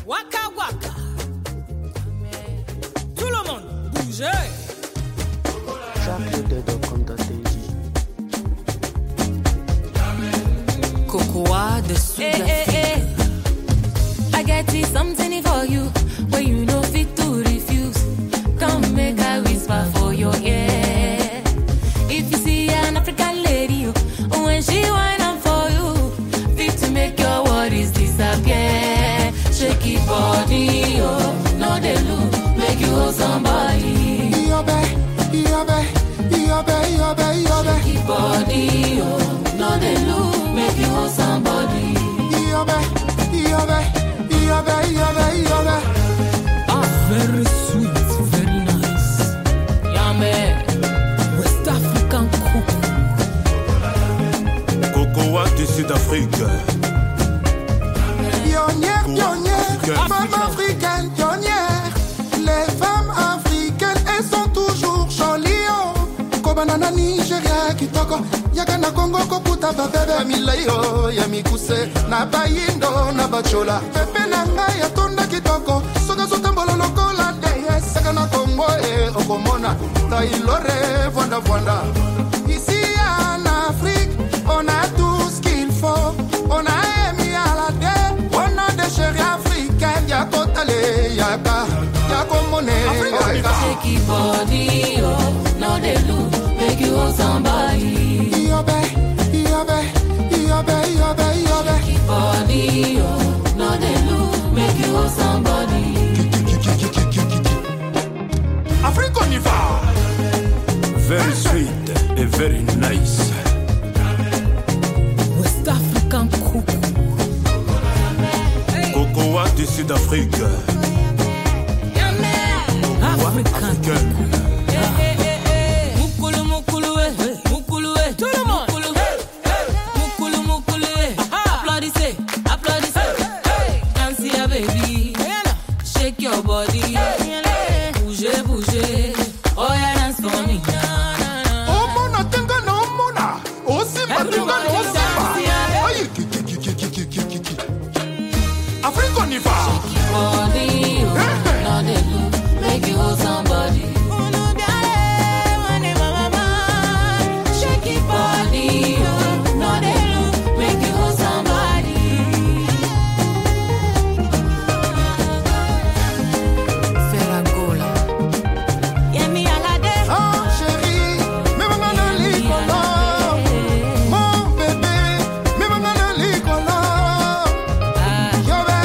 Waka waka. Tout le monde, bougez. Chaque de Cocoa de Sud-Afrique. I get it something for you, when you know fit to refuse. Come make a whisper for your ear. If you see an African lady, when she whine up for you, fit to make your worries disappear. Shake it body, oh, no they look, make you hold somebody. Shake it body, oh, no they look, make you hold somebody. Very sweet, very nice. Yummy. West African Cocoa du Sud-Afrique. Femme africaine pionnière. Les femmes africaines, elles sont toujours jolies. Kobanana Nigeria, Kitoko, Yakana Congo, Kokuta, Babebe, Milayo, Yamikuse, Nabayindo, Nabachola, Pepe Nanga, Yatonda Kitoko, Soga Sotambolo, Lokola, Deyes, Sakana Congo, Okomona, Tailore, Vanda Vanda. Ici en Afrique, on a tout ce qu'il faut, on a émis à la terre, on a des chéris africaines, Yakotale, Yaka, Yakomone, Shake it body, oh, no they look, make you hold somebody. Shake it body, oh, no they look, make you hold somebody. Afrique, on y va. Very sweet and very nice. West African Cocoa. Cocoa du Sud-Afrique. African Mukulu, mukulu, mukulu, tout le monde. Mukulu, mukulu, applaudissez, applaudissez. Dance ya baby, shake your body. Bougez, bougez, oh yeah, dance for me. Oh mona tenga na mona, oh simba tenga na simba. Aïe kiki. Afrique on y va. Body, oh, no they look, make you hold somebody. Shake it body, oh, no they look, make you hold somebody. Ferragola. Yemi alade. Oh chérie, mais maman na likolo. Mon bébé, mais maman na likolo. Yobe.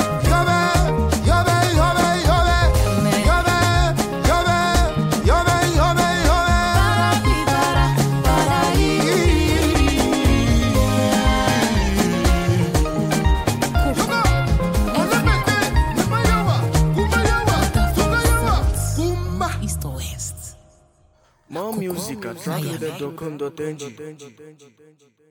East or West. More music at trackloaded.com.ng.